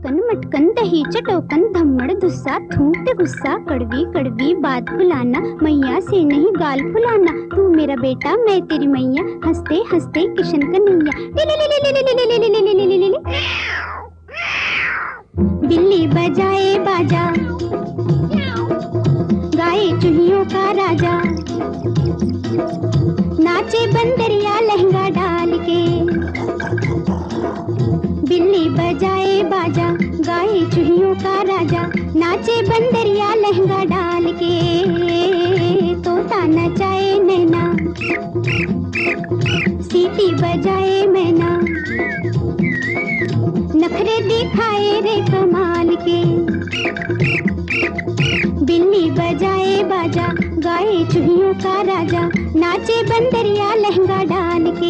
chicken मटकन दही चटोकन धम्मड़ धुस्सा थूक गुस्सा कड़वी कड़वी बात फुलाना मैया से नहीं गाल फुलाना तू मेरा बेटा मैं तेरी मैया हंसते हंसते किशन कन्हैया बिल्ली बजाए बाजा गाए चूहियों का राजा नाचे बंदरिया लहंगा डाल के बिल्ली बजाए बाजा गाए चूहियों का राजा नाचे बंदरिया लहंगा डाल के तोता नचाए नैना सीटी बजाए मैना नखरे दिखाए रे कमाल के बिल्ली बजाए बाजा गाए चूहियों का राजा नाचे बंदरिया लहंगा डाल के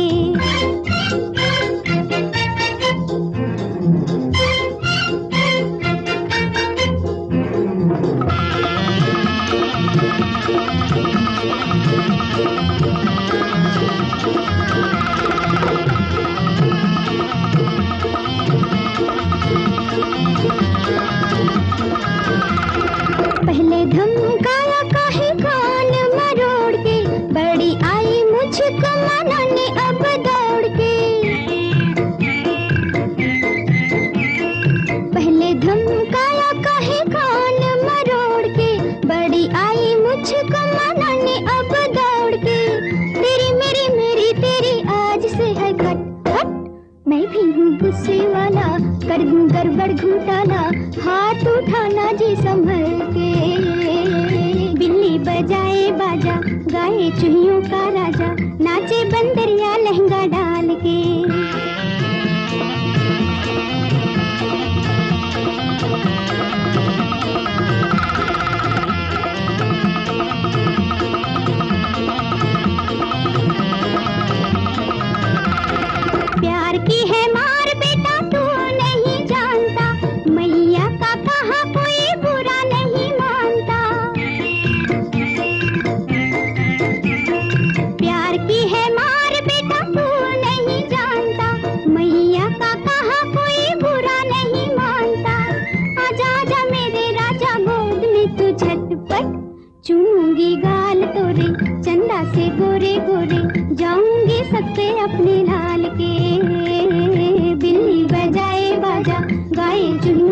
पहले धमकाया काहे कान मरोड़ के बड़ी आई मुझको मनाने अब दौड़ के पहले धमकाया काहे कान मरोड़ के बड़ी आई मुझको मनाने अब दौड़ के तेरी मेरी तेरी आज से है खट खट मैं भी हूँ गुस्से वाला कर दूं गड़बड़ घोटाला हाथ उठाना जी संभल के बिल्ली बजाए बाजा गाए चूहियों का राजा नाचे बंदरिया लहंगा डाल के प्यार की है मार बेटा तू नहीं जानता मैया का कहा कोई बुरा नहीं मानता प्यार की है मार बेटा तू नहीं जानता मैया का कहा कोई बुरा नहीं मानता आजा आजा मेरे राजा गोद में तू झटपट चूमूंगी गाल तोरे चंदा से गोरे गोरे जाऊंगी सबसे अपने लाल के बिल्ली बजाए बाजा गाए चुन